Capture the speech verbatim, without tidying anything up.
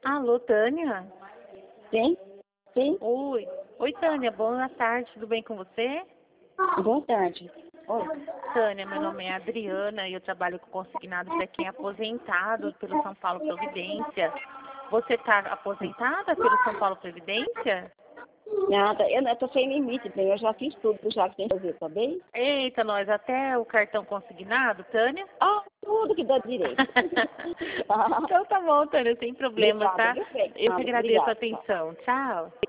Alô, Tânia? Sim? Sim? Oi. Oi, Tânia. Boa tarde. Tudo bem com você? Boa tarde. Oi. Tânia, meu nome é Adriana e eu trabalho com consignado para quem é aposentado pelo São Paulo Previdência. Você está aposentada pelo São Paulo Previdência? Nada, eu estou sem limite, bem, eu já fiz tudo, já que tem que fazer, tá bem? Eita, nós, até o cartão consignado, Tânia? Ah, tudo que dá direito. Então tá bom, Tânia, sem problema, Obrigada, tá? viu, Fê? Eu que Nada, agradeço a obrigada. atenção. Tchau.